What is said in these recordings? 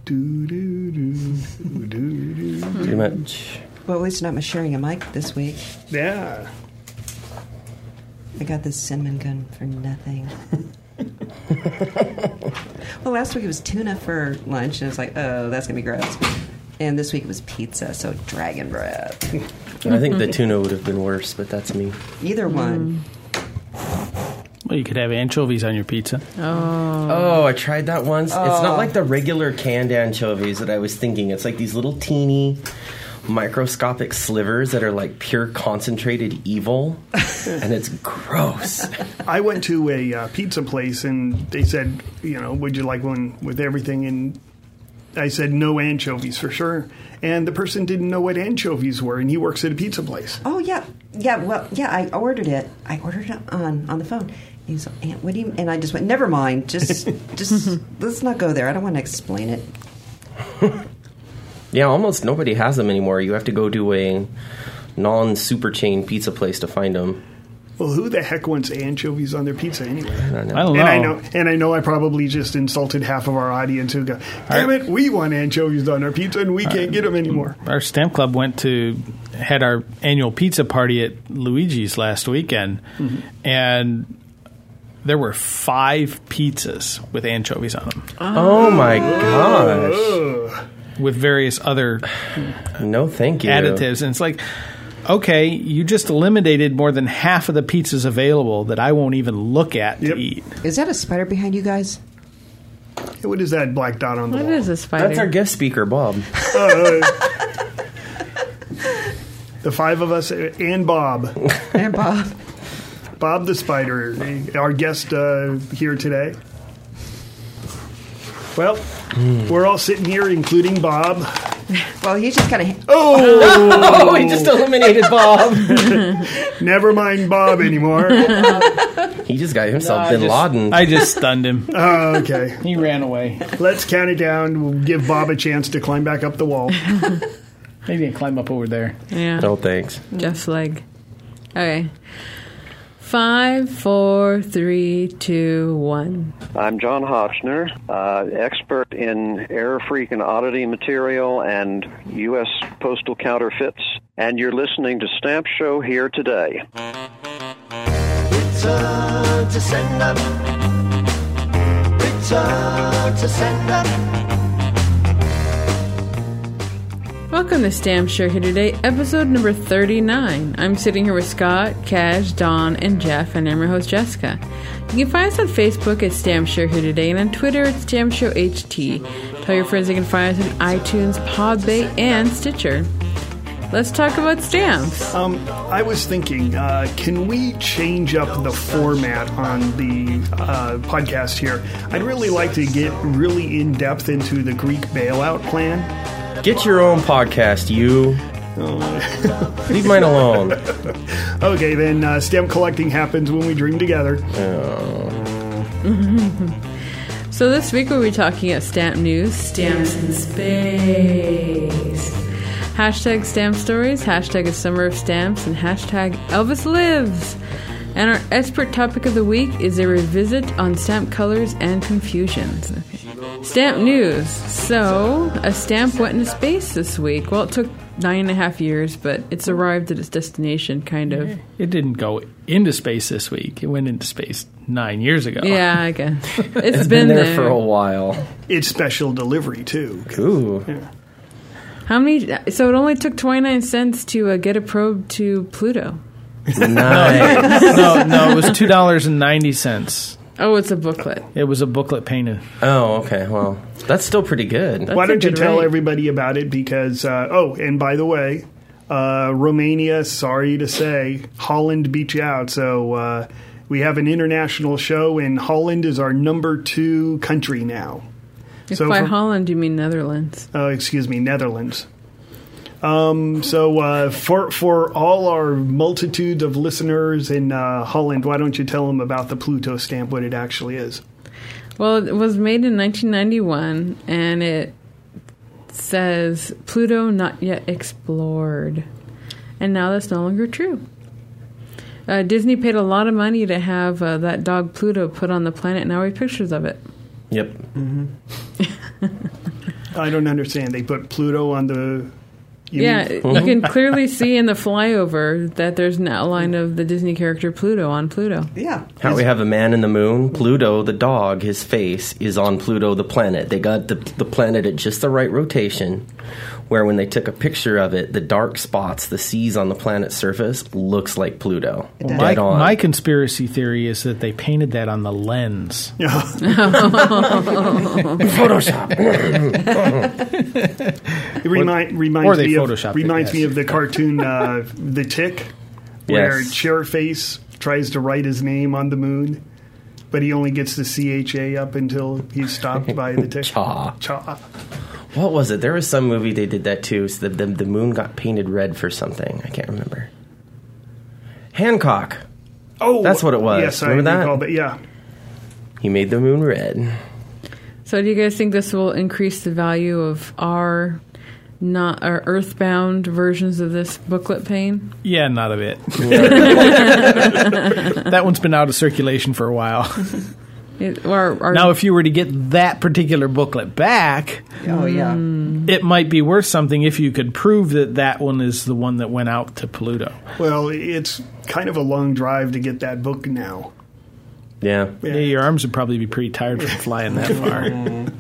Pretty much. Well, at least I'm not sharing a mic this week. Yeah. I got this cinnamon gun for nothing. Well, last week it was tuna for lunch, and I was like, oh, that's going to be gross. And this week it was pizza, so dragon breath. I think the tuna would have been worse, but that's me. Either one. Well, you could have anchovies on your pizza. Oh, I tried that once. It's not like the regular canned anchovies that I was thinking. It's like these little teeny microscopic slivers that are like pure concentrated evil, and it's gross. I went to a pizza place, and they said, would you like one with everything? And I said, no anchovies for sure. And the person didn't know what anchovies were, and he works at a pizza place. Oh, yeah. Yeah, well, yeah, I ordered it. I ordered it on the phone. He's like, what do you... And I just went, never mind. Just let's not go there. I don't want to explain it. Yeah, almost nobody has them anymore. You have to go to a non-super chain pizza place to find them. Well, who the heck wants anchovies on their pizza anyway? I don't know. And I know I probably just insulted half of our audience who go, damn it, we want anchovies on our pizza and we can't get them anymore. Our Stamp Club had our annual pizza party at Luigi's last weekend, and there were 5 pizzas with anchovies on them. Oh my gosh. With various other no thank you additives. And it's like, okay, you just eliminated more than half of the pizzas available that I won't even look at to eat. Is that a spider behind you guys? What is that black dot on the wall? What is a spider? That's our guest speaker, Bob. The 5 of us and Bob. And Bob. Bob the spider, our guest here today. Well, we're all sitting here, including Bob. Well, he's just kind of... Oh, he just eliminated Bob. Never mind Bob anymore. He just got himself Bin Laden. I just stunned him. Oh, okay. He ran away. Let's count it down. We'll give Bob a chance to climb back up the wall. Maybe I can climb up over there. Yeah. No thanks. Jeff's leg. Okay. 5, 4, 3, 2, 1. I'm John Hotchner, expert in error freak and oddity material and U.S. postal counterfeits, and you're listening to Stamp Show Here Today. Return to sender. Return to sender. Welcome to Stamp Show Here Today, episode number 39. I'm sitting here with Scott, Cash, Don, and Jeff, and I'm your host, Jessica. You can find us on Facebook at Stamp Show Here Today, and on Twitter at Stamp Show HT. Tell your friends they can find us on iTunes, Podbay, and Stitcher. Let's talk about stamps. I was thinking, can we change up the format on the podcast here? I'd really like to get really in-depth into the Greek bailout plan. Get your own podcast, you. Leave mine alone. Okay, then stamp collecting happens when we dream together. So this week we'll be talking about stamp news, stamps in space, hashtag stamp stories, hashtag a summer of stamps, and hashtag Elvis lives. And our expert topic of the week is a revisit on stamp colors and confusions. Okay. Stamp news. So, a stamp went into space this week. Well, it took 9.5 years, but it's arrived at its destination, kind of. It didn't go into space this week. It went into space 9 years ago. Yeah, I guess. It's been there for a while. It's special delivery, too. Ooh. Yeah. How many? So it only took 29 cents to get a probe to Pluto. Nice. No, it was $2.90. Oh, it's a booklet. It was a booklet painted. Oh, okay. Well, that's still pretty good. Why don't you tell everybody about it? Because, and by the way, Romania, sorry to say, Holland beat you out. So we have an international show, and Holland is our number 2 country now. If by Holland you mean Netherlands. Excuse me, Netherlands. So for all our multitude of listeners in Holland, why don't you tell them about the Pluto stamp, what it actually is? Well, it was made in 1991, and it says, Pluto not yet explored. And now that's no longer true. Disney paid a lot of money to have that dog Pluto put on the planet, and now we have pictures of it. Yep. Mm-hmm. I don't understand. They put Pluto on the... You can clearly see in the flyover that there's an outline of the Disney character Pluto on Pluto. Yeah. How we have a man in the moon, Pluto, the dog, his face is on Pluto, the planet. They got the planet at just the right rotation, where when they took a picture of it, the dark spots, the seas on the planet's surface, looks like Pluto. Dead on. My conspiracy theory is that they painted that on the lens. Photoshop. It reminds me of the cartoon The Tick, where Chairface tries to write his name on the moon, but he only gets the CHA up until he's stopped by the Tick. Cha. What was it? There was some movie they did that too. So the moon got painted red for something. I can't remember. Hancock. Oh, that's what it was. Yes, remember I recall that. Yeah. He made the moon red. So, do you guys think this will increase the value of our earthbound versions of this booklet pane? Yeah, not a bit. That one's been out of circulation for a while. Now, if you were to get that particular booklet back, it might be worth something if you could prove that one is the one that went out to Pluto. Well, it's kind of a long drive to get that book now. Yeah, your arms would probably be pretty tired from flying that far.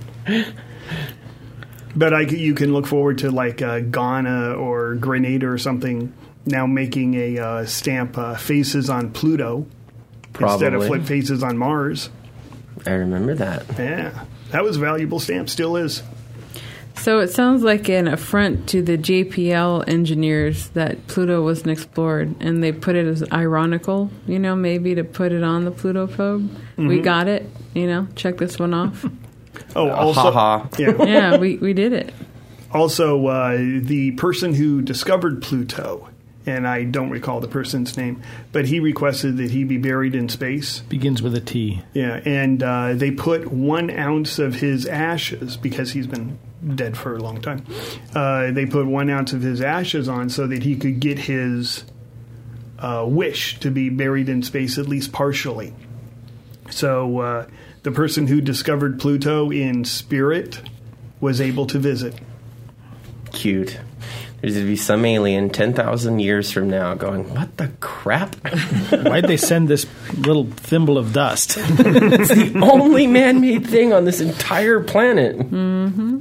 But you can look forward to like Ghana or Grenada or something now making a stamp faces on Pluto instead of flip faces on Mars. I remember that. Yeah, that was a valuable stamp, still is. So it sounds like an affront to the JPL engineers that Pluto wasn't explored, and they put it as ironical, maybe to put it on the Pluto probe. Mm-hmm. We got it, check this one off. Also, yeah, we did it. Also, the person who discovered Pluto, and I don't recall the person's name, but he requested that he be buried in space. Begins with a T. Yeah, and they put 1 ounce of his ashes, because he's been dead for a long time. They put 1 ounce of his ashes on so that he could get his wish to be buried in space, at least partially. So the person who discovered Pluto in spirit was able to visit. Cute. There's going to be some alien 10,000 years from now going, what the crap? Why'd they send this little thimble of dust? It's the only man-made thing on this entire planet. Mm-hmm.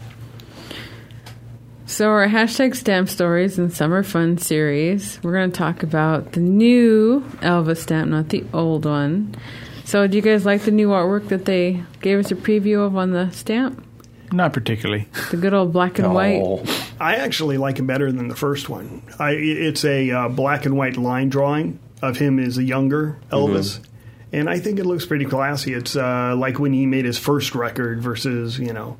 So our hashtag Stamp Stories and Summer Fun series, we're going to talk about the new Elvis stamp, not the old one. So do you guys like the new artwork that they gave us a preview of on the stamp? Not particularly. The good old black and white. I actually like it better than the first one. It's a black and white line drawing of him as a younger Elvis. Mm-hmm. And I think it looks pretty classy. It's like when he made his first record versus, the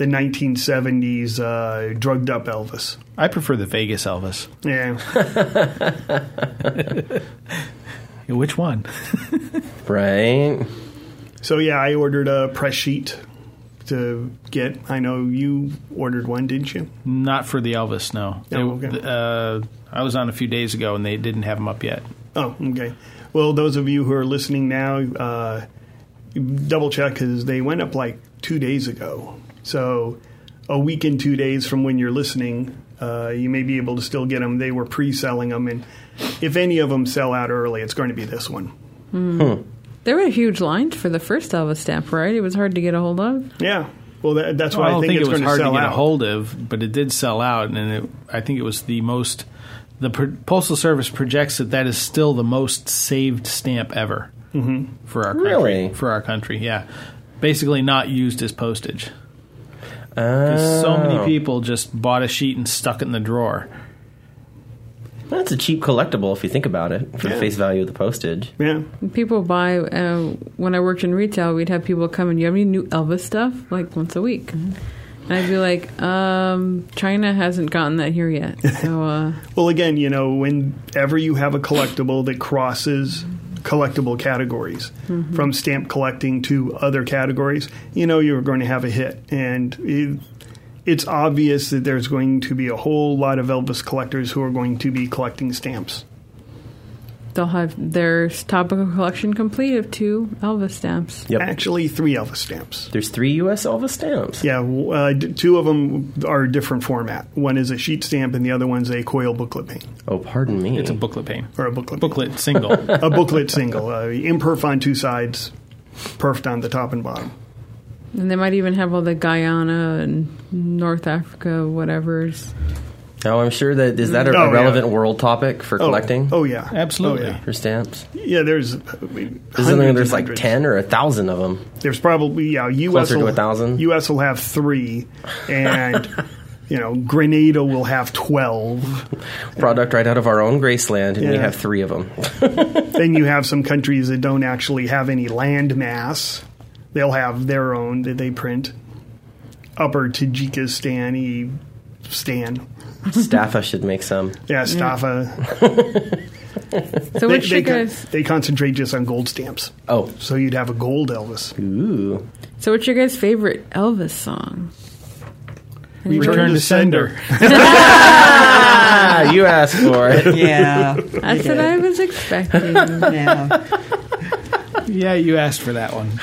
1970s drugged up Elvis. I prefer the Vegas Elvis. Yeah. Which one? Right. So, I ordered a press sheet to get. I know you ordered one, didn't you? Not for the Elvis, no. Okay. I was on a few days ago, and they didn't have them up yet. Oh, okay. Well, those of you who are listening now, double check, because they went up like 2 days ago. So a week and 2 days from when you're listening, you may be able to still get them. They were pre-selling them, and if any of them sell out early, it's going to be this one. There were huge lines for the first Elvis stamp, right? It was hard to get a hold of. Yeah. Well, that's why I think it's going to sell out. I don't think it was hard to get a hold of, but it did sell out, and I think it was the most... The Postal Service projects that is still the most saved stamp ever for our country. Really? For our country, yeah. Basically not used as postage. Because so many people just bought a sheet and stuck it in the drawer. That's a cheap collectible if you think about it, for the face value of the postage. Yeah. People buy, when I worked in retail, we'd have people come and, you have any new Elvis stuff? Like once a week. And I'd be like, China hasn't gotten that here yet. So, well, again, whenever you have a collectible that crosses collectible categories, from stamp collecting to other categories, you're going to have a hit. And it's obvious that there's going to be a whole lot of Elvis collectors who are going to be collecting stamps. they'll have their topical collection complete of 2 Elvis stamps. Yep. Actually, 3 Elvis stamps. There's 3 U.S. Elvis stamps. Yeah, 2 of them are a different format. One is a sheet stamp, and the other one's a coil booklet pane. Oh, pardon me. It's a booklet pane. Or a booklet booklet single. A booklet single. Imperf on 2 sides, perfed on the top and bottom. And they might even have all the Guyana and North Africa whatever's. Oh, I'm sure that is that a relevant world topic for collecting? Oh yeah, absolutely. Oh, yeah. For stamps. Yeah, there's like 10 or 1,000 of them. There's probably US closer to 1,000. US will have 3, and Grenada will have 12. Product right out of our own Graceland, and we have 3 of them. Then you have some countries that don't actually have any land mass. They'll have their own that they print. Upper Tajikistan Stan. Staffa should make some. Yeah, Staffa. So what's your guys? They concentrate just on gold stamps. Oh. So you'd have a gold Elvis. Ooh. So what's your guys' favorite Elvis song? Return to Sender. You asked for it. Yeah. That's what I was expecting. Yeah, you asked for that one.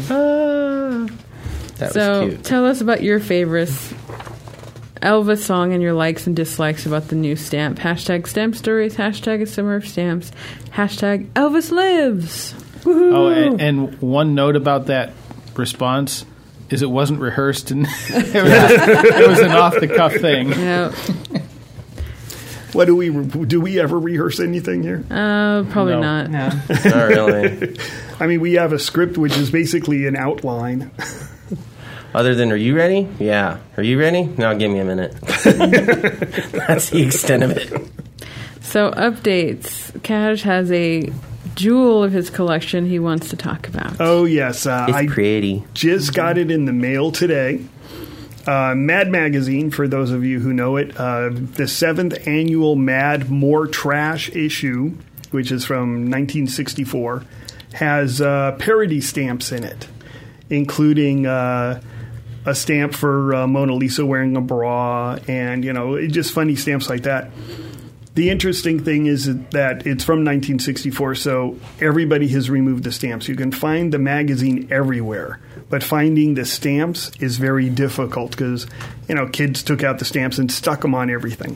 That so was cute. Tell us about your favorites. Elvis song and your likes and dislikes about the new stamp. Hashtag stamp stories. Hashtag a summer of stamps. Hashtag Elvis lives. Woohoo. Oh, and one note about that response is it wasn't rehearsed and it was an off the cuff thing. Yeah. What do we ever rehearse anything here? Probably not. No. Not really. I mean, we have a script which is basically an outline. Other than, are you ready? Yeah. Are you ready? Now give me a minute. That's the extent of it. So, updates. Cash has a jewel of his collection he wants to talk about. Oh, yes. It's pretty. Just got it in the mail today. Mad Magazine, for those of you who know it, the 7th annual Mad More Trash issue, which is from 1964, has parody stamps in it, including a stamp for Mona Lisa wearing a bra and, just funny stamps like that. The interesting thing is that it's from 1964, so everybody has removed the stamps. You can find the magazine everywhere, but finding the stamps is very difficult because, kids took out the stamps and stuck them on everything.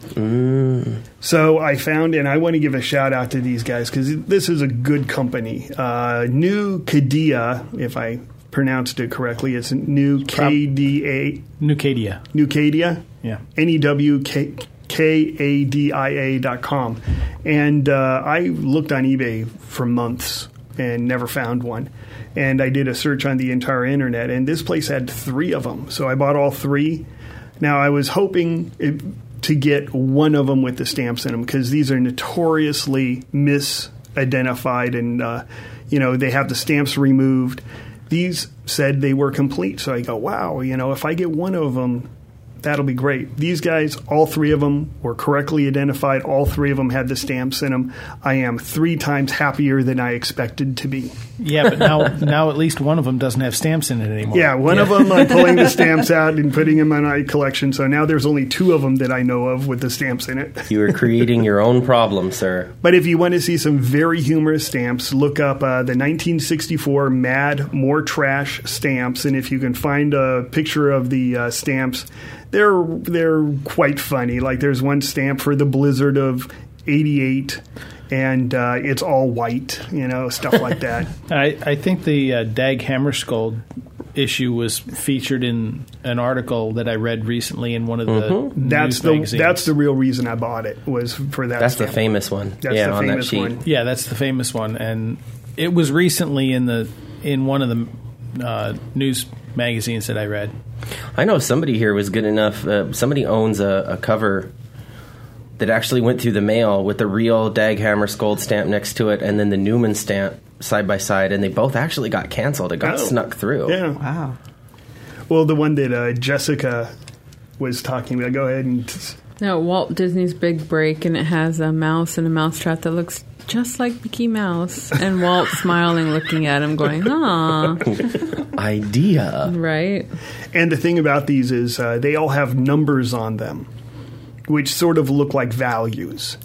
So I found, and I want to give a shout out to these guys because this is a good company. New Cadia, if I pronounced it correctly, it's New KDA. New Cadia. New Cadia? Yeah. NEWKADIA.com. And I looked on eBay for months and never found one. And I did a search on the entire internet, and this place had 3 of them. So I bought all 3. Now, I was hoping to get one of them with the stamps in them because these are notoriously misidentified and, they have the stamps removed. These said they were complete. So I go, wow, if I get one of them, that'll be great. These guys, all 3 of them were correctly identified. All 3 of them had the stamps in them. I am 3 times happier than I expected to be. Yeah, but now at least one of them doesn't have stamps in it anymore. Yeah, one of them I'm pulling the stamps out and putting them in my collection. So now there's only 2 of them that I know of with the stamps in it. You are creating your own problem, sir. But if you want to see some very humorous stamps, look up the 1964 Mad More Trash stamps. And if you can find a picture of the stamps, they're quite funny. Like there's one stamp for the blizzard of 88, and it's all white, stuff like that. I think the Dag Hammarskjöld issue was featured in an article that I read recently in one of the news magazines. That's the real reason I bought it, was for that. That's stamp. the famous one. That's the famous one. Yeah, that's the famous one, and it was recently in one of the news magazines that I read. I know somebody here was good enough. Somebody owns a cover that actually went through the mail with the real Dag Hammarskjöld stamp next to it, and then the Newman stamp side by side, and they both actually got canceled. It got snuck through. Yeah. Wow. Well, the one that Jessica was talking about. Go ahead and. No, Walt Disney's Big Break, and it has a mouse and a mousetrap that looks just like Mickey Mouse, and Walt smiling, looking at him, going, "Aw." Idea. Right. And the thing about these is they all have numbers on them, which sort of look like values.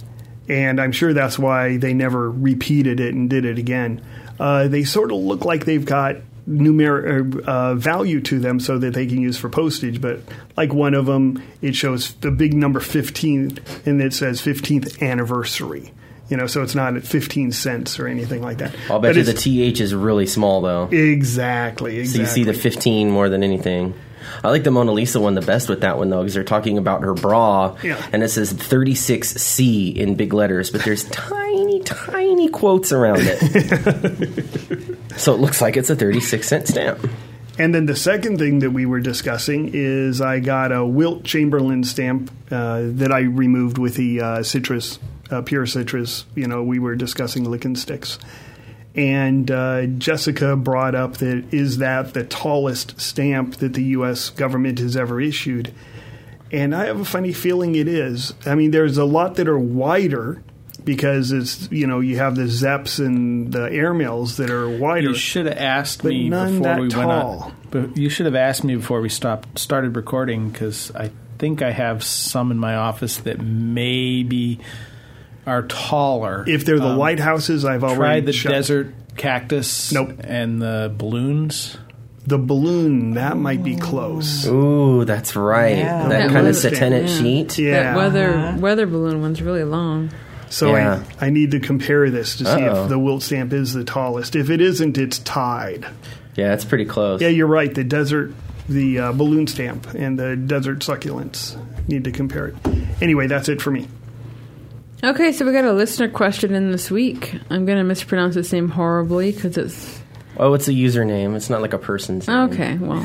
And I'm sure that's why they never repeated it and did it again. They sort of look like they've got numeric value to them so that they can use for postage. But like one of them, it shows the big number 15, and it says 15th anniversary. So it's not at 15 cents or anything like that. I'll bet you the TH is really small, though. Exactly. So you see the 15 more than anything. I like the Mona Lisa one the best with that one, though, because they're talking about her bra, and it says 36C in big letters, but there's tiny, tiny quotes around it. So it looks like it's a 36-cent stamp. And then the second thing that we were discussing is I got a Wilt Chamberlain stamp that I removed with the citrus, pure citrus. We were discussing licking sticks. And Jessica brought up that is that the tallest stamp that the U.S. government has ever issued? And I have a funny feeling it is. I mean, there's a lot that are wider because it's, you have the Zeps and the airmails that are wider. You should have asked me before we went on. But you should have asked me before we started recording, because I think I have some in my office that maybe are taller. If they're the lighthouses, I've already tried the desert cactus. Nope. And the balloons. The balloon, that might be close. Ooh, that's right. Yeah. That kind of satinate sheet. Yeah. That weather balloon one's really long. So I need to compare this to see if the Wilt stamp is the tallest. If it isn't, it's tied. Yeah, it's pretty close. Yeah, you're right. The balloon stamp and the desert succulents need to compare it. Anyway, that's it for me. Okay, so we got a listener question in this week. I'm going to mispronounce this name horribly because it's... Oh, it's a username. It's not like a person's name. Okay, well.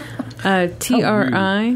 TRI,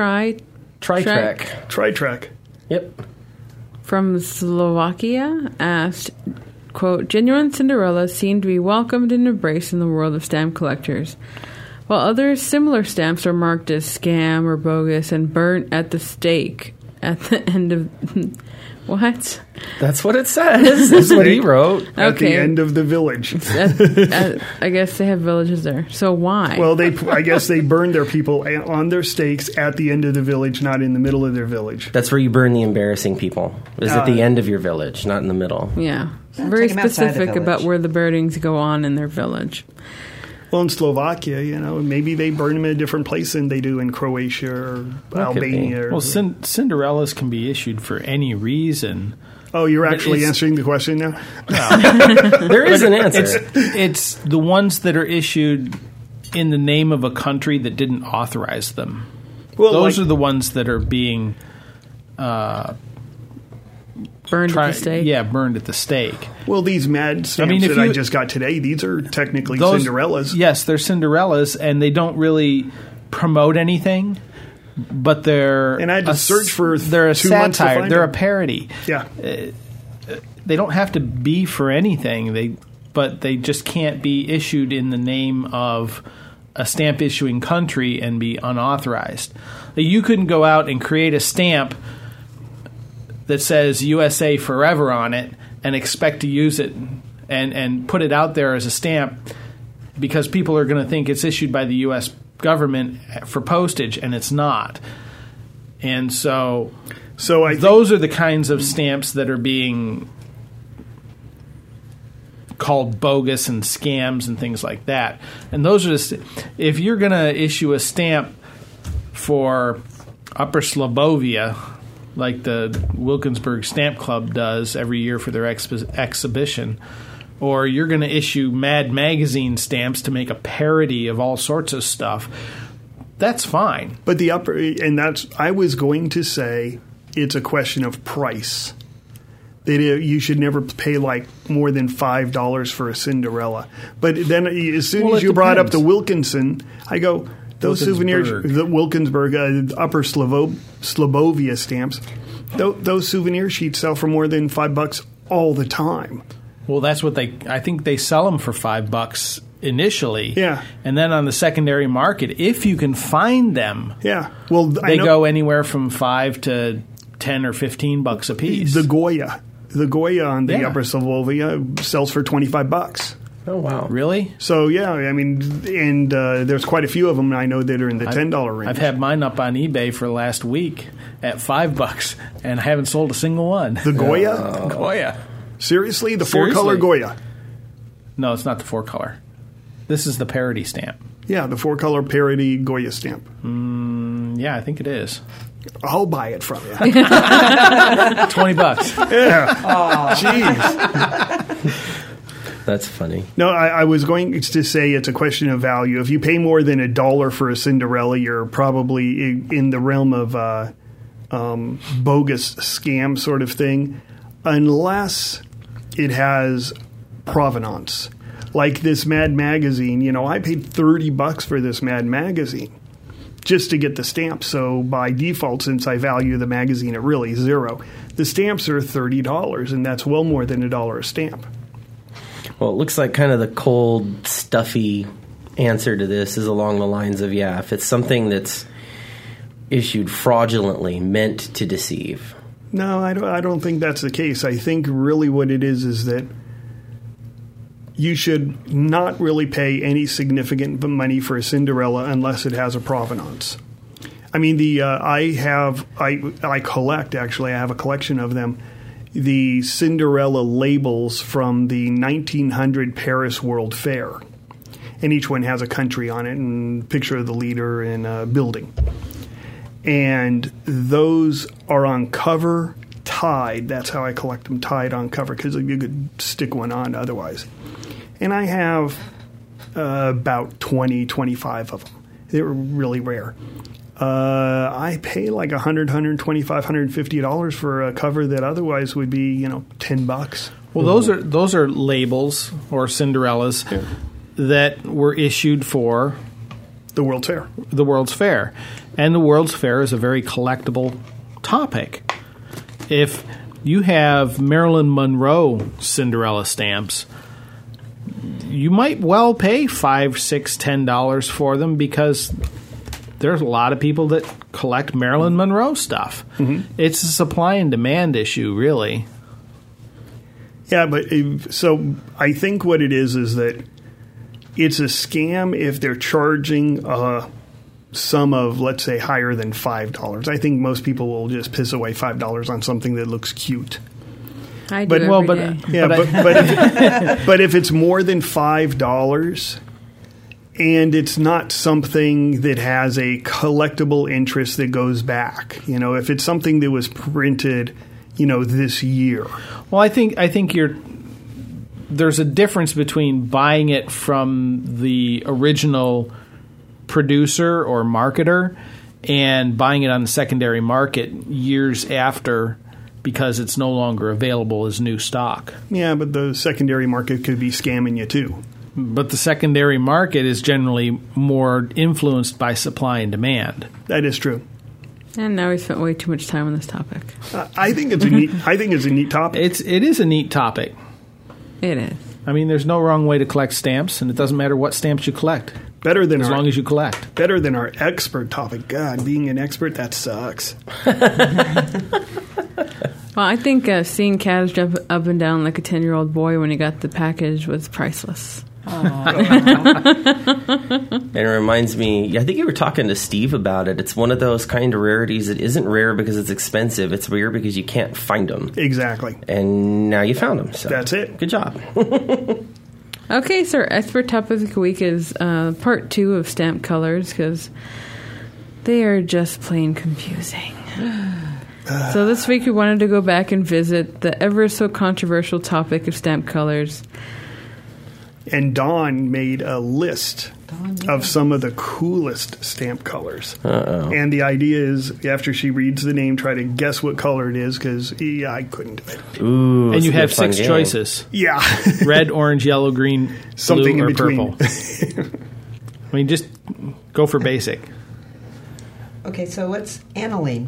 Tri-Track. Yep. From Slovakia asked, quote, genuine Cinderellas seem to be welcomed and embraced in the world of stamp collectors, while other similar stamps are marked as scam or bogus and burnt at the stake at the end of... What? That's what it says. That's what he wrote. At the end of the village. I guess they have villages there. So why? Well, I guess they burn their people on their stakes at the end of the village, not in the middle of their village. That's where you burn the embarrassing people. Is at the end of your village, not in the middle. Yeah. Very specific about where the burnings go on in their village. Well, in Slovakia, maybe they burn them in a different place than they do in Croatia or Albania. Well, Cinderellas can be issued for any reason. Oh, you're actually answering the question now? No. There is an answer. It's the ones that are issued in the name of a country that didn't authorize them. Well, those are the ones that are being... burned at the stake? Yeah, burned at the stake. Well, these mad stamps I just got today, these are technically Cinderellas. Yes, they're Cinderellas, and they don't really promote anything, but they're... And I had to search for they're a 2 months to satire. find They're them. a parody. Yeah. They don't have to be for anything, but they just can't be issued in the name of a stamp issuing country and be unauthorized. You couldn't go out and create a stamp that says USA Forever on it and expect to use it and put it out there as a stamp because people are going to think it's issued by the U.S. government for postage, and it's not. And so those are the kinds of stamps that are being called bogus and scams and things like that. And those are just, if you're going to issue a stamp for Upper Slobovia, like the Wilkinsburg Stamp Club does every year for their exhibition, or you're going to issue Mad Magazine stamps to make a parody of all sorts of stuff, that's fine. But I was going to say it's a question of price. That you should never pay more than $5 for a Cinderella. But then as soon as you brought up the Wilkinson, I go... Those souvenirs, the Wilkinsburg, Upper Slobovia stamps, those souvenir sheets sell for more than $5 all the time. Well, that's what I think they sell them for $5 initially. Yeah. And then on the secondary market, if you can find them, well, they go anywhere from $5 to $10 or $15 a piece. The Goya on the Upper Slobovia sells for $25. Oh, wow. Really? So, yeah, I mean, and there's quite a few of them I know that are in the $10 range. I've had mine up on eBay for last week at $5, and I haven't sold a single one. The Goya? Goya. Seriously? The 4-color Goya? No, it's not the 4-color. This is the parody stamp. Yeah, the 4-color parody Goya stamp. Yeah, I think it is. I'll buy it from you. $20. Yeah. Oh, jeez. That's funny. No, I was going to say it's a question of value. If you pay more than $1 for a Cinderella, you're probably in the realm of bogus scam sort of thing, unless it has provenance. Like this Mad Magazine, I paid $30 for this Mad Magazine just to get the stamp. So by default, since I value the magazine at really $0, the stamps are $30, and that's well more than $1 a stamp. Well, it looks like kind of the cold, stuffy answer to this is along the lines of, if it's something that's issued fraudulently, meant to deceive. No, I don't think that's the case. I think really what it is that you should not really pay any significant money for a Cinderella unless it has a provenance. I mean, I collect, actually, I have a collection of them, the Cinderella labels from the 1900 Paris World Fair. And each one has a country on it and a picture of the leader and a building. And those are on cover, tied. That's how I collect them, tied on cover, because you could stick one on otherwise. And I have about 20, 25 of them. They were really rare. I pay like $100, $125, $150 for a cover that otherwise would be, $10. Well, those are labels or Cinderellas that were issued for the World's Fair. The World's Fair. And the World's Fair is a very collectible topic. If you have Marilyn Monroe Cinderella stamps, you might well pay $5, $6, $10 for them because there's a lot of people that collect Marilyn Monroe stuff. Mm-hmm. It's a supply and demand issue, really. Yeah, but so I think what it is that it's a scam if they're charging a sum of, let's say, higher than $5. I think most people will just piss away $5 on something that looks cute. I do every day. Yeah, but if it's more than $5 and it's not something that has a collectible interest that goes back, if it's something that was printed, this year. Well, I think there's a difference between buying it from the original producer or marketer and buying it on the secondary market years after because it's no longer available as new stock. Yeah, but the secondary market could be scamming you too. But the secondary market is generally more influenced by supply and demand. That is true. And now we spent way too much time on this topic. I think it's a neat. I think it's a neat topic. It is a neat topic. It is. I mean, there's no wrong way to collect stamps, and it doesn't matter what stamps you collect. Better than as long as you collect. Better than our expert topic. God, being an expert, that sucks. Well, I think seeing Kaz jump up and down like a 10-year-old boy when he got the package was priceless. And it reminds me, I think you were talking to Steve about it. It's one of those kind of rarities that isn't rare because it's expensive. It's rare because you can't find them. Exactly. And now you found them. So that's it. Good job. Okay, so our expert topic of the week is part 2 of stamp colors because they are just plain confusing. So this week we wanted to go back and visit the ever so controversial topic of stamp colors. And Dawn made a list of some of the coolest stamp colors. Uh-oh. And the idea is, after she reads the name, try to guess what color it is, because I couldn't do it. Ooh, and you have 6 choices. Yeah. Red, orange, yellow, green, something blue, in between. Purple. I mean, just go for basic. Okay, so what's aniline?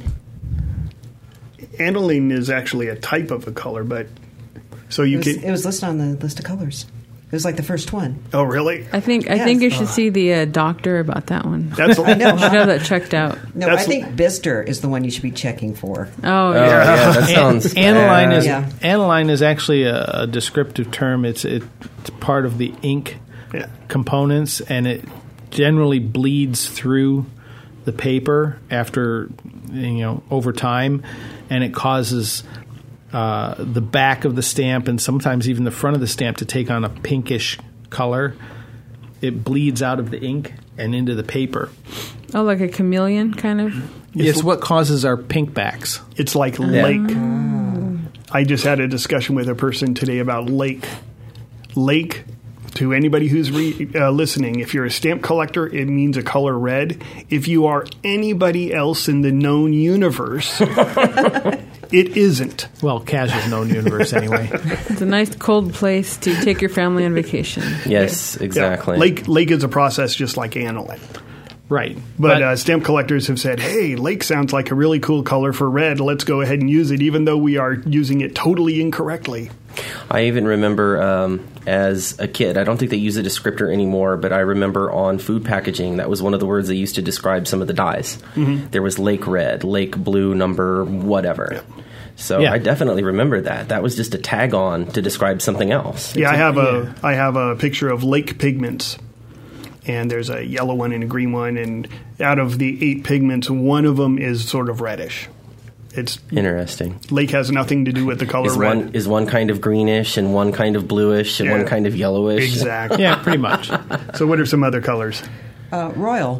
Aniline is actually a type of a color, but so you can. It was listed on the list of colors. It was like the first one. Oh, really? I think you should see the doctor about that one. That's I know. You should have that checked out. No, I think Bister is the one you should be checking for. Oh, yeah, that sounds aniline bad. Aniline is actually a descriptive term. It's part of the ink components, and it generally bleeds through the paper after over time, and it causes the back of the stamp and sometimes even the front of the stamp to take on a pinkish color. It bleeds out of the ink and into the paper. Oh, like a chameleon kind of? It's what causes our pink backs. It's like lake. I just had a discussion with a person today about lake. Lake, to anybody who's listening, if you're a stamp collector, it means a color red. If you are anybody else in the known universe, it isn't. Well, Kaz's known universe anyway. It's a nice cold place to take your family on vacation. Yes, exactly. Yeah. Lake is a process just like aniline. Right. But stamp collectors have said, hey, lake sounds like a really cool color for red. Let's go ahead and use it, even though we are using it totally incorrectly. I even remember as a kid, I don't think they use a descriptor anymore, but I remember on food packaging, that was one of the words they used to describe some of the dyes. Mm-hmm. There was lake red, lake blue, number, whatever. Yeah. So I definitely remember that. That was just a tag on to describe something else. Yeah, I have a picture of lake pigments. And there's a yellow one and a green one. And out of the 8 pigments, one of them is sort of reddish. It's interesting. Lake has nothing to do with the color red. Is one kind of greenish and one kind of bluish and one kind of yellowish? Exactly. Yeah, pretty much. So what are some other colors? Royal.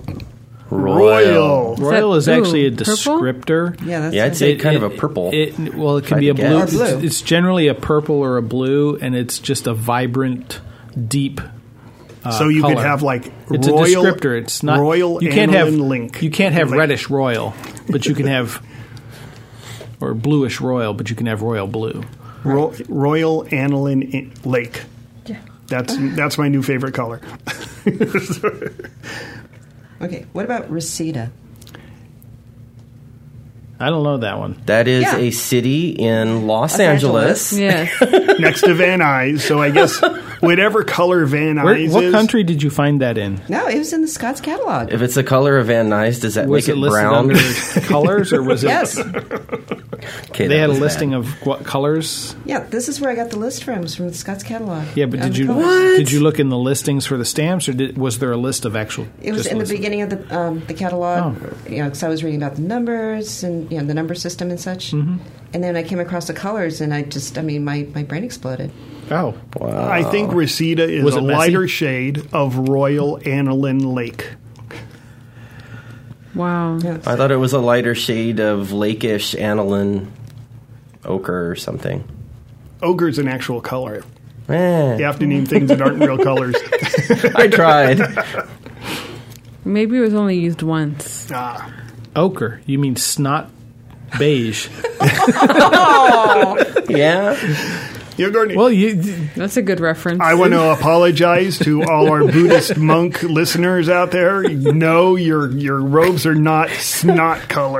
Royal is actually a descriptor. Purple? Yeah, I'd say kind of a purple. It can be a blue. Or blue. It's generally a purple or a blue, and it's just a vibrant, deep so you color. Could have like it's royal, a descriptor. It's not royal. You can't have link. You can't have reddish royal, but you can have or bluish royal, but you can have royal blue. Royal aniline lake. Yeah. That's my new favorite color. Okay, what about Reseda? I don't know that one. That is a city in Los Angeles. Yes. Next to Van Nuys. So I guess whatever color Van Nuys is. What country did you find that in? No, it was in the Scott's catalog. If it's the color of Van Nuys, does that make it brown? Under colors, or was it? Yes. Okay, they had a listing of what colors? Yeah, this is where I got the list from. It was from the Scott's catalog. Yeah, but did you look in the listings for the stamps, or was there a list of actual? It was in the beginning of the catalog. Oh. Because I was reading about the numbers and the number system and such. Mm-hmm. And then I came across the colors, and my brain exploded. Oh, wow! I think Reseda is a lighter shade of Royal Aniline Lake. Wow. Yes. I thought it was a lighter shade of lakeish aniline ochre or something. Ochre's an actual color. You You have to name things that aren't real colors. I tried. Maybe it was only used once. Ochre. You mean snot beige? Yeah. You're going to, well, that's a good reference. I want to apologize to all our Buddhist monk listeners out there. No, your robes are not snot colored.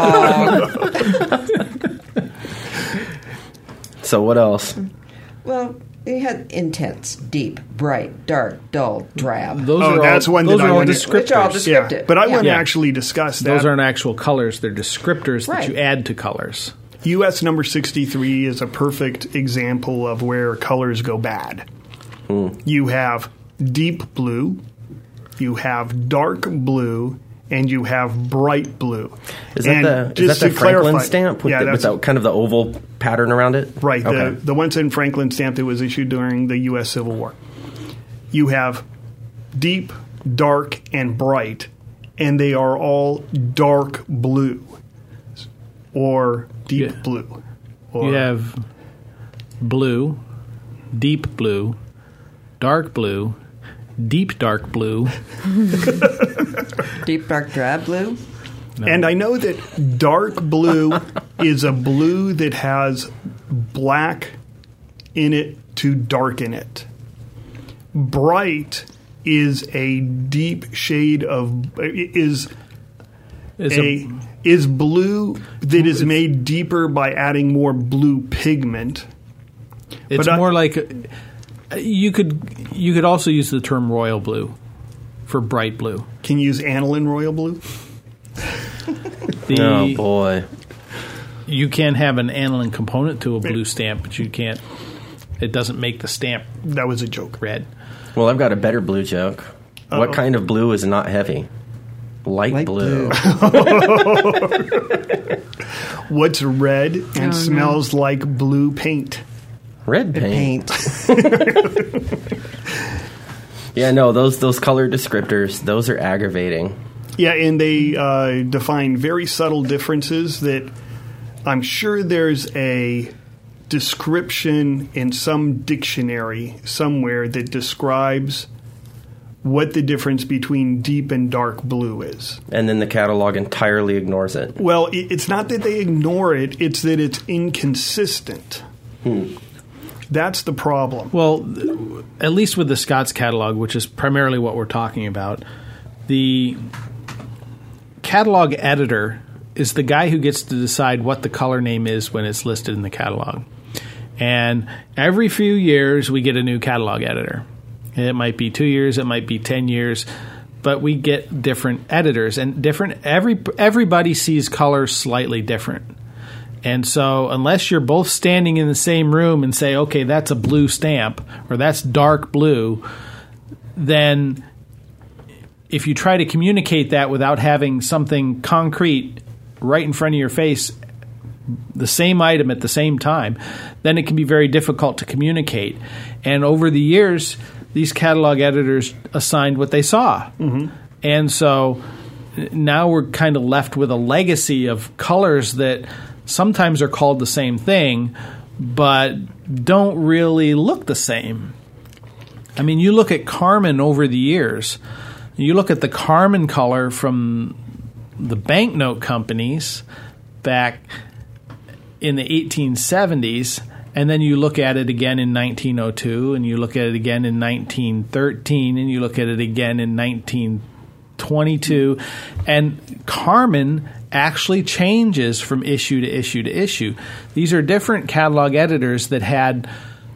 So what else? Well, they had intense, deep, bright, dark, dull, drab. That's one that I want to descriptive. Which are all descriptive. Yeah, but I want to actually discuss that. Those aren't actual colors; they're descriptors that you add to colors. U.S. number 63 is a perfect example of where colors go bad. You have deep blue, you have dark blue, and you have bright blue. Is that the Franklin stamp with that kind of the oval pattern around it? Right. Okay. The Winston Franklin stamp that was issued during the U.S. Civil War. You have deep, dark, and bright, and they are all dark blue or deep blue. You have blue, deep blue, dark blue, deep dark blue. Deep dark drab blue? No. And I know that dark blue is a blue that has black in it to darken it. Bright is a deep shade of is blue that is made deeper by adding more blue pigment. It's more like You could also use the term royal blue for bright blue. Can you use aniline royal blue? Oh, boy. You can have an aniline component to a blue stamp, but you can't. It doesn't make the stamp. That was a joke. Red. Well, I've got a better blue joke. Uh-oh. What kind of blue is not heavy? Light blue. What's red and smells like blue paint? Red paint. Yeah, no, those color descriptors, those are aggravating. Yeah, and they define very subtle differences that I'm sure there's a description in some dictionary somewhere that describes what the difference between deep and dark blue is. And then the catalog entirely ignores it. Well, it's not that they ignore it, it's that it's inconsistent. That's the problem. Well, at least with the Scott's catalog, which is primarily what we're talking about, the catalog editor is the guy who gets to decide what the color name is when it's listed in the catalog. And every few years, we get a new catalog editor. It might be 2 years, it might be 10 years, but we get different editors, and everybody sees colors slightly different. And so unless you're both standing in the same room and say, okay, that's a blue stamp, or that's dark blue, then if you try to communicate that without having something concrete right in front of your face, the same item at the same time, then it can be very difficult to communicate. And over the years, these catalog editors assigned what they saw. Mm-hmm. And so now we're kind of left with a legacy of colors that sometimes are called the same thing, but don't really look the same. I mean, you look at Carmen over the years. You look at the Carmen color from the banknote companies back in the 1870s, and then you look at it again in 1902, and you look at it again in 1913, and you look at it again in 1922, and Carmen actually changes from issue to issue to issue. These are different catalog editors that had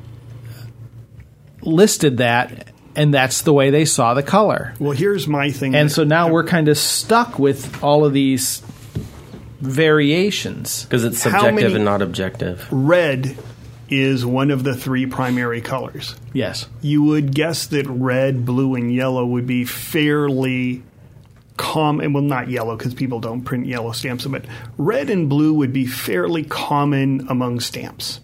listed that, and that's the way they saw the color. Well, here's my thing. And so now we're kind of stuck with all of these variations. Because it's subjective and not objective. Red is one of the three primary colors. Yes. You would guess that red, blue, and yellow would be fairly common. Well, not yellow because people don't print yellow stamps, but red and blue would be fairly common among stamps.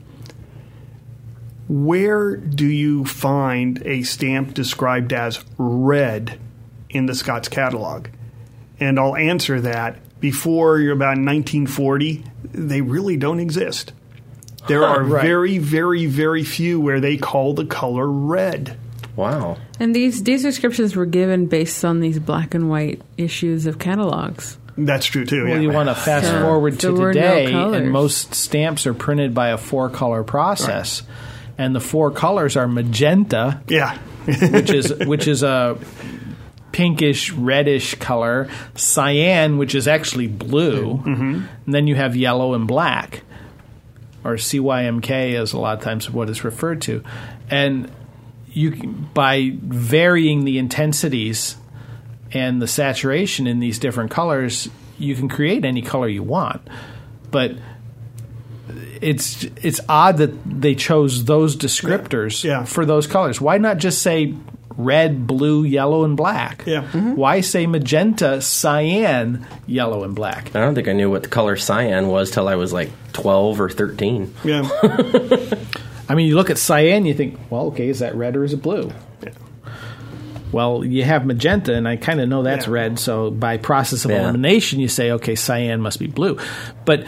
Where do you find a stamp described as red in the Scott's catalog? And I'll answer that. Before about 1940, they really don't exist. There are very, very, very few where they call the color red. Wow. And these descriptions were given based on these black and white issues of catalogs. That's true, too. Well, yeah. you want to fast forward to today, and most stamps are printed by a 4-color process. Right. And the 4 colors are magenta, which is a pinkish, reddish color, cyan, which is actually blue, and then you have yellow and black, or CYMK is a lot of times what it's referred to. And you, by varying the intensities and the saturation in these different colors, you can create any color you want. But it's odd that they chose those descriptors for those colors. Why not just say red, blue, yellow, and black? Yeah. Mm-hmm. Why say magenta, cyan, yellow, and black? I don't think I knew what the color cyan was till I was like 12 or 13. Yeah. I mean, you look at cyan, you think, well, okay, is that red or is it blue? Yeah. Well, you have magenta, and I kind of know that's red, so by process of elimination, you say, okay, cyan must be blue. But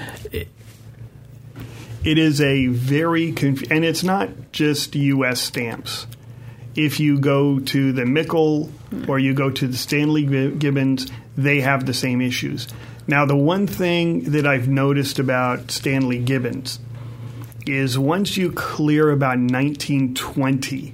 it is a very and it's not just U.S. stamps. If you go to the Mickle or you go to the Stanley Gibbons, they have the same issues. Now, the one thing that I've noticed about Stanley Gibbons is once you clear about 1920,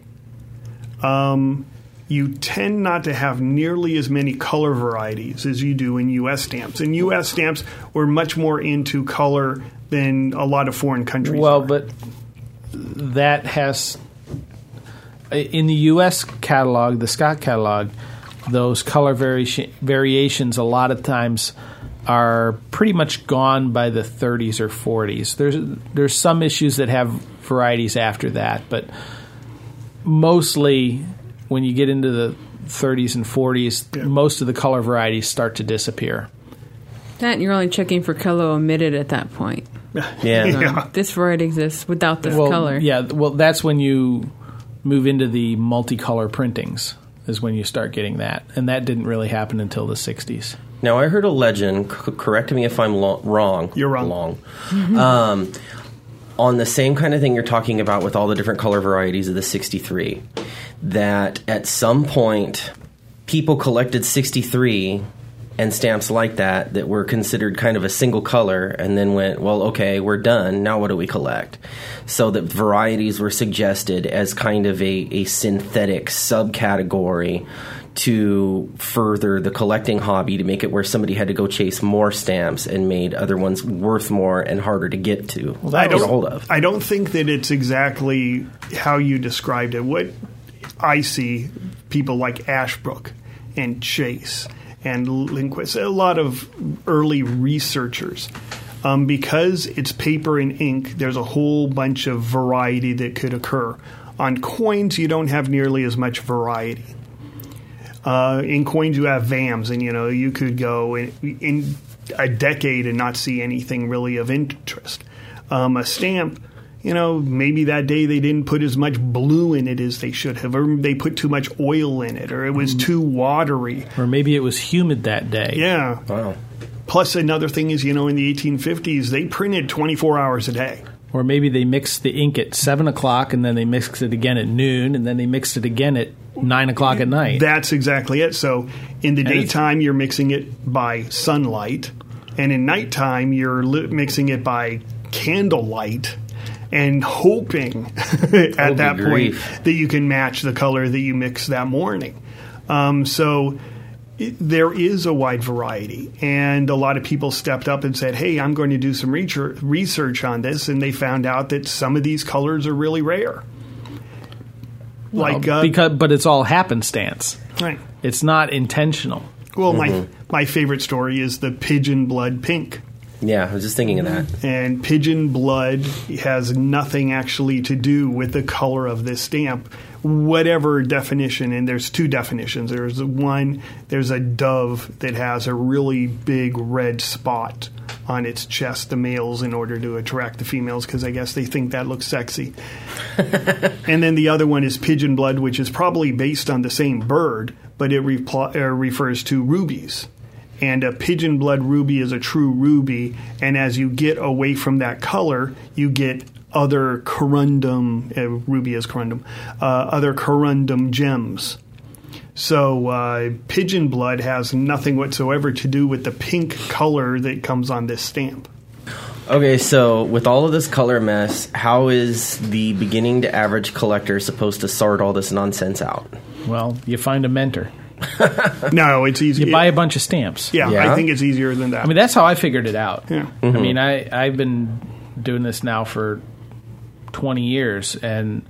you tend not to have nearly as many color varieties as you do in U.S. stamps. And U.S. stamps were much more into color than a lot of foreign countries are. But that has... in the U.S. catalog, the Scott catalog, those color variations a lot of times are pretty much gone by the 30s or 40s. There's some issues that have varieties after that, but mostly when you get into the 30s and 40s, most of the color varieties start to disappear. That you're only checking for color omitted at that point. Yeah. This variety exists without this color. Yeah, well, that's when you move into the multicolor printings is when you start getting that. And that didn't really happen until the 60s. Now, I heard a legend, correct me if I'm wrong. You're wrong. On the same kind of thing you're talking about with all the different color varieties of the 63, that at some point people collected 63 and stamps like that were considered kind of a single color and then went, well, okay, we're done. Now what do we collect? So that varieties were suggested as kind of a synthetic subcategory to further the collecting hobby, to make it where somebody had to go chase more stamps and made other ones worth more and harder to get to. Well, get a hold of. I don't think that it's exactly how you described it. What I see, people like Ashbrook and Chase and Lindquist, a lot of early researchers. Because it's paper and ink, there's a whole bunch of variety that could occur. On coins, you don't have nearly as much variety. In coins, you have VAMs, and you could go in a decade and not see anything really of interest. A stamp, maybe that day they didn't put as much blue in it as they should have, or they put too much oil in it, or it was too watery. Or maybe it was humid that day. Yeah. Wow. Plus, another thing is, in the 1850s, they printed 24 hours a day. Or maybe they mixed the ink at 7 o'clock, and then they mixed it again at noon, and then they mixed it again at 9 o'clock at night. That's exactly it. So in the daytime, you're mixing it by sunlight, and in nighttime, you're mixing it by candlelight, and hoping at that point that you can match the color that you mixed that morning. There is a wide variety, and a lot of people stepped up and said, hey, I'm going to do some research on this, and they found out that some of these colors are really rare. But it's all happenstance. Right. It's not intentional. Well, my favorite story is the pigeon blood pink. Yeah, I was just thinking of that. And pigeon blood has nothing actually to do with the color of this stamp. Whatever definition, and there's two definitions. There's a dove that has a really big red spot on its chest, the males, in order to attract the females, because I guess they think that looks sexy. And then the other one is pigeon blood, which is probably based on the same bird, but it refers to rubies. And a pigeon blood ruby is a true ruby, and as you get away from that color, you get other corundum, ruby is corundum, other corundum gems. So pigeon blood has nothing whatsoever to do with the pink color that comes on this stamp. Okay, so with all of this color mess, how is the beginning to average collector supposed to sort all this nonsense out? Well, you find a mentor. No, it's easy. You buy a bunch of stamps. Yeah, I think it's easier than that. I mean, that's how I figured it out. Yeah. I mean, I've been doing this now for 20 years, and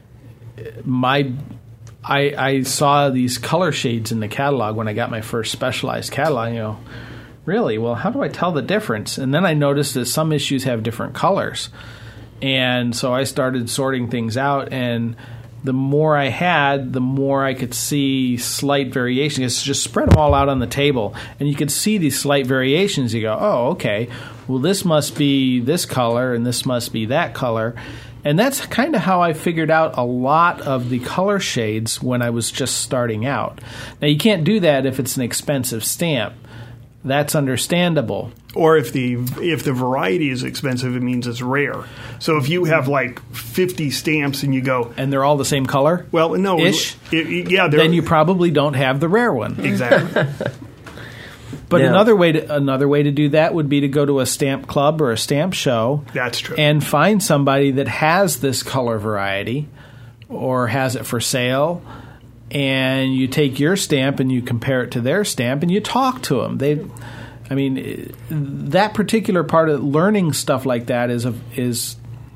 I saw these color shades in the catalog when I got my first specialized catalog. Really? Well, how do I tell the difference? And then I noticed that some issues have different colors. And so I started sorting things out, and the more I had, the more I could see slight variations. It's just spread them all out on the table, and you could see these slight variations. You go, oh, okay, well, this must be this color, and this must be that color. And that's kind of how I figured out a lot of the color shades when I was just starting out. Now, you can't do that if it's an expensive stamp. That's understandable. Or if the variety is expensive, it means it's rare. So if you have like 50 stamps and you go... And they're all the same color? Well, no. Ish? Yeah. Then you probably don't have the rare one. Exactly. But another way to do that would be to go to a stamp club or a stamp show. That's true. And find somebody that has this color variety or has it for sale, and you take your stamp and you compare it to their stamp and you talk to them. That particular part of learning stuff like that is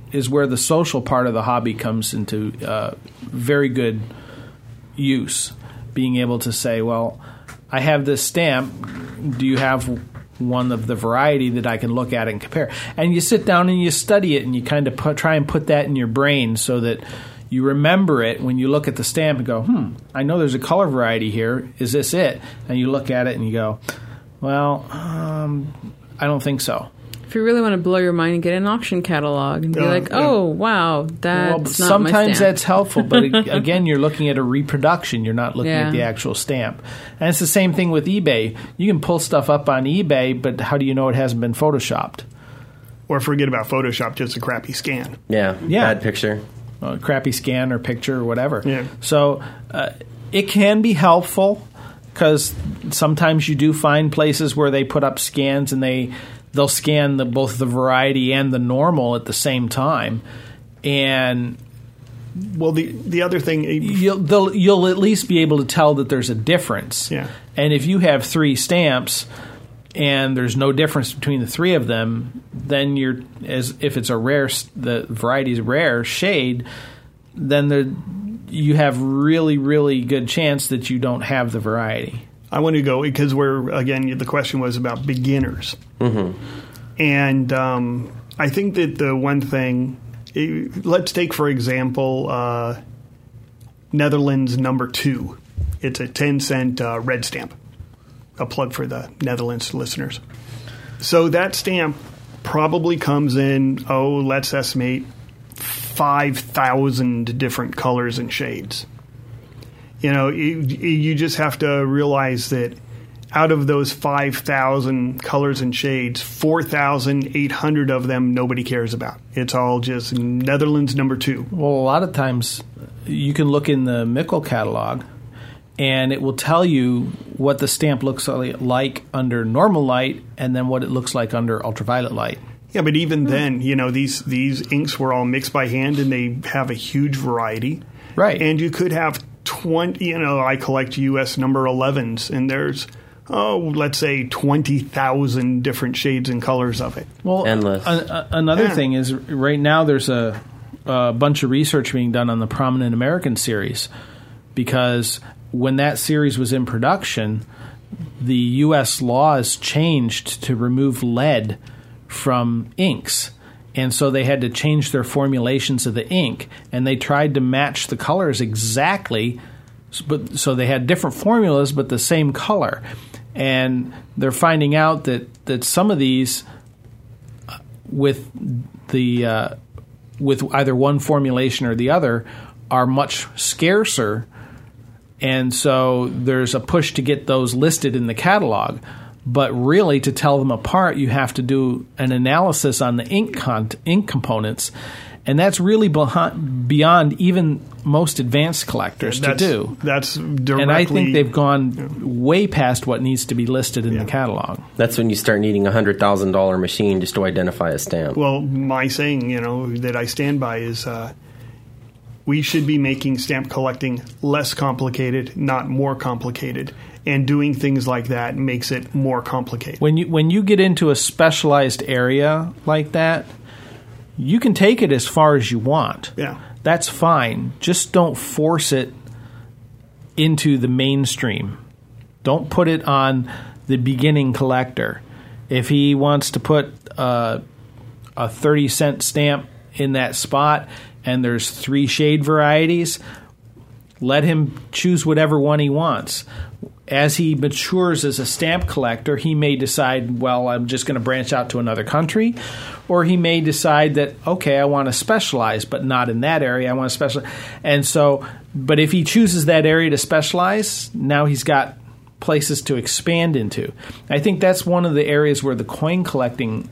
is where the social part of the hobby comes into very good use. Being able to say, well, I have this stamp. Do you have one of the variety that I can look at and compare? And you sit down and you study it, and you kind of try and put that in your brain so that you remember it when you look at the stamp and go, I know there's a color variety here. Is this it? And you look at it and you go, well, I don't think so. If you really want to blow your mind, and get an auction catalog and be like, oh, wow, that's not sometimes my stamp. that's helpful, but again, you're looking at a reproduction. You're not looking at the actual stamp. And it's the same thing with eBay. You can pull stuff up on eBay, but how do you know it hasn't been photoshopped? Or forget about Photoshop, just a crappy scan. Yeah. Bad picture. A crappy scan or picture or whatever. Yeah. So it can be helpful because sometimes you do find places where they put up scans and they'll scan both the variety and the normal at the same time. And well, the other thing, you'll at least be able to tell that there's a difference. Yeah. And if you have 3 stamps and there's no difference between the 3 of them, then if it's the variety's rare shade, then you have really, really good chance that you don't have the variety. I want to go because the question was about beginners. Mm-hmm. And I think that the one thing, let's take, for example, Netherlands number 2. It's a 10-cent red stamp. A plug for the Netherlands listeners. So that stamp probably comes in, let's estimate 5,000 different colors and shades. You just have to realize that out of those 5,000 colors and shades, 4,800 of them nobody cares about. It's all just Netherlands number 2. Well, a lot of times you can look in the Mickle catalog and it will tell you what the stamp looks like under normal light and then what it looks like under ultraviolet light. Yeah, but even then, these inks were all mixed by hand and they have a huge variety. Right. And you could have 20, I collect U.S. number 11s, and there's, let's say 20,000 different shades and colors of it. Well, endless. Another thing is right now there's a bunch of research being done on the Prominent American series because when that series was in production, the U.S. laws changed to remove lead from inks. And so they had to change their formulations of the ink, and they tried to match the colors exactly. So they had different formulas, but the same color. And they're finding out that some of these, with either one formulation or the other, are much scarcer. And so there's a push to get those listed in the catalog. But really, to tell them apart, you have to do an analysis on the ink components, and that's really beyond even most advanced collectors to do. That's directly, and I think they've gone way past what needs to be listed in the catalog. That's when you start needing a $100,000 machine just to identify a stamp. Well, my saying, that I stand by is we should be making stamp collecting less complicated, not more complicated. And doing things like that makes it more complicated. When you get into a specialized area like that, you can take it as far as you want. Yeah. That's fine. Just don't force it into the mainstream. Don't put it on the beginning collector. If he wants to put a 30-cent stamp in that spot and there's 3 shade varieties, let him choose whatever one he wants. As he matures as a stamp collector, he may decide, well, I'm just going to branch out to another country. Or he may decide that, okay, I want to specialize, but not in that area. I want to specialize. And so, but if he chooses that area to specialize, now he's got places to expand into. I think that's one of the areas where the coin collecting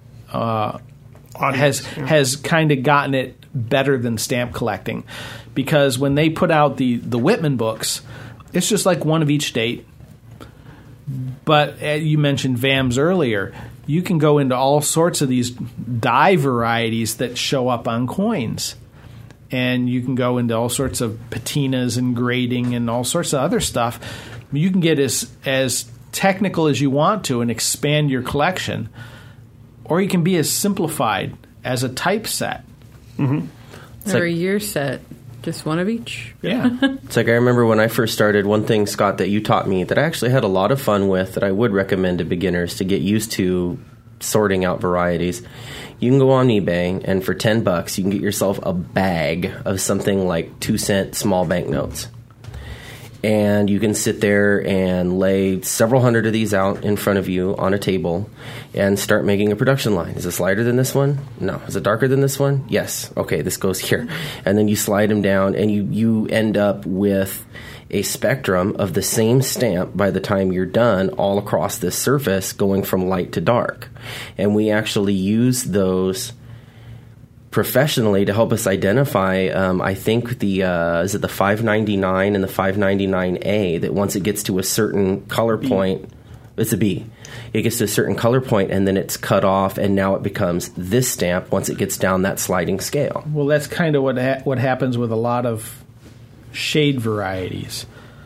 has kind of gotten it better than stamp collecting. Because when they put out the Whitman books, it's just like one of each date. But you mentioned VAMs earlier. You can go into all sorts of these die varieties that show up on coins. And you can go into all sorts of patinas and grading and all sorts of other stuff. You can get as technical as you want to and expand your collection. Or you can be as simplified as a typeset. Or a year set. Just one of each. Yeah. It's like I remember when I first started, one thing, Scott, that you taught me that I actually had a lot of fun with that I would recommend to beginners to get used to sorting out varieties. You can go on eBay, and for $10, you can get yourself a bag of something like 2-cent small banknotes. And you can sit there and lay several hundred of these out in front of you on a table and start making a production line. Is it lighter than this one? No. Is it darker than this one? Yes. Okay, this goes here. And then you slide them down, and you end up with a spectrum of the same stamp by the time you're done all across this surface going from light to dark. And we actually use those professionally to help us identify, I think is it the 599 and the 599A, that once it gets to a certain color point, it's a B. It gets to a certain color point, and then it's cut off, and now it becomes this stamp once it gets down that sliding scale. Well, that's kind of what happens with a lot of shade varieties.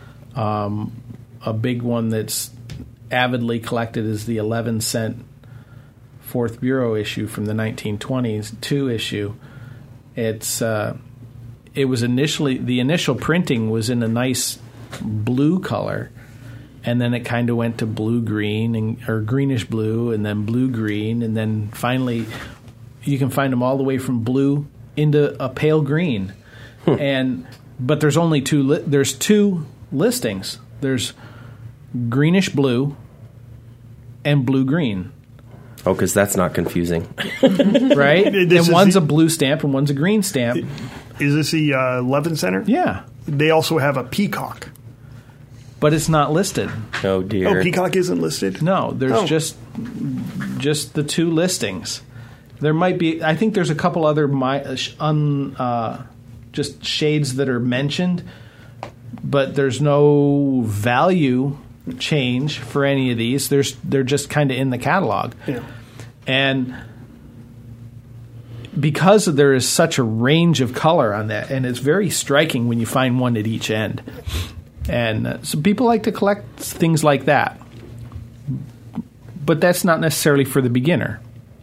A big one that's avidly collected is the 11-cent Fourth Bureau issue from the 1920s, 2 issue. It was initially, the initial printing was in a nice blue color, and then it kind of went to blue-green or greenish-blue, and then blue-green, and then finally you can find them all the way from blue into a pale green. But there's only there's 2 listings. There's greenish-blue and blue-green. Oh, because that's not confusing. Right? And one's a blue stamp and one's a green stamp. Is this the 11 center? Yeah. They also have a peacock. But it's not listed. Oh, dear. Oh, peacock isn't listed? No, there's just the 2 listings. There might be, I think there's a couple other just shades that are mentioned, but there's no value change for any of these. They're just kind of in the catalog. Yeah. And because there is such a range of color on that, and it's very striking when you find one at each end. And so people like to collect things like that. But that's not necessarily for the beginner.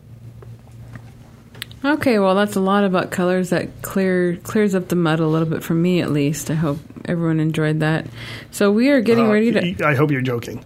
Okay, well, that's a lot about colors. That clears up the mud a little bit for me, at least. I hope everyone enjoyed that. So we are getting ready to... I hope you're joking.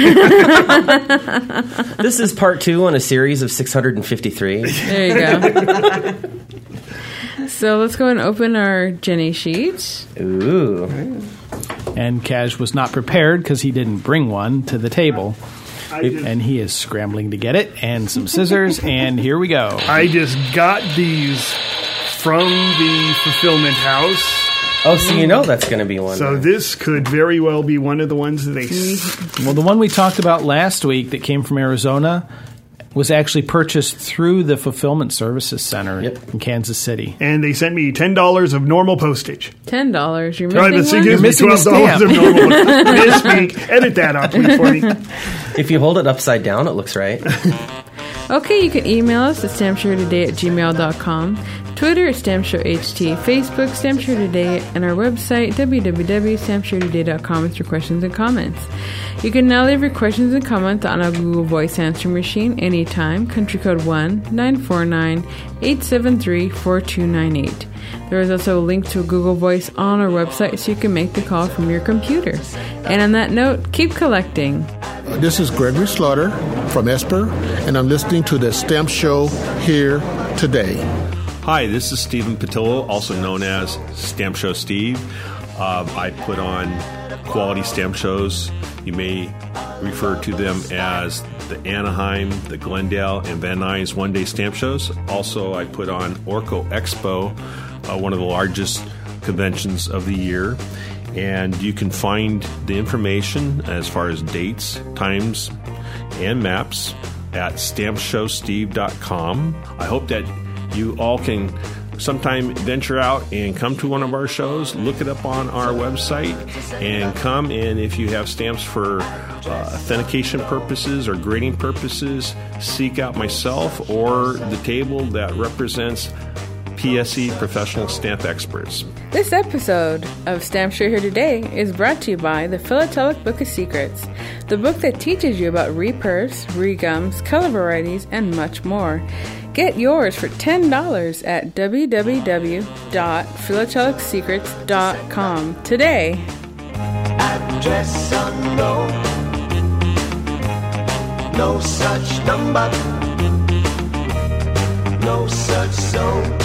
This is part 2 on a series of 653. There you go. So let's go and open our Jenny sheet. Ooh. And Cash was not prepared because he didn't bring one to the table. And he is scrambling to get it, and some scissors, and here we go. I just got these from the fulfillment house. Oh, so you know that's going to be one. So this could very well be one of the ones that they... Well, the one we talked about last week that came from Arizona was actually purchased through the Fulfillment Services Center in Kansas City. And they sent me $10 of normal postage. $10? You're missing one? You're missing $12 of normal Misspeak. Edit that out, please, for me. If you hold it upside down, it looks right. Okay, you can email us at stampshowtoday@gmail.com. Twitter at StampShowHT, Facebook StampShowToday, and our website www.stampshowtoday.com with your questions and comments. You can now leave your questions and comments on our Google Voice answering machine anytime. Country code 1-949-873-4298. There is also a link to a Google Voice on our website so you can make the call from your computer. And on that note, keep collecting. This is Gregory Slaughter from Esper, and I'm listening to the Stamp Show here today. Hi, this is Stephen Patillo, also known as Stamp Show Steve. I put on quality stamp shows. You may refer to them as the Anaheim, the Glendale, and Van Nuys one-day stamp shows. Also, I put on Orco Expo, one of the largest conventions of the year. And you can find the information as far as dates, times, and maps at stampshowsteve.com. I hope that you all can sometime venture out and come to one of our shows, look it up on our website, and come. And if you have stamps for authentication purposes or grading purposes, seek out myself or the table that represents PSE Professional Stamp Experts. This episode of Stamp Show Here Today is brought to you by the Philatelic Book of Secrets, the book that teaches you about repurfs, regums, color varieties, and much more. Get yours for $10 at www.philatelicsecrets.com today. Address unknown. No such number. No such zone.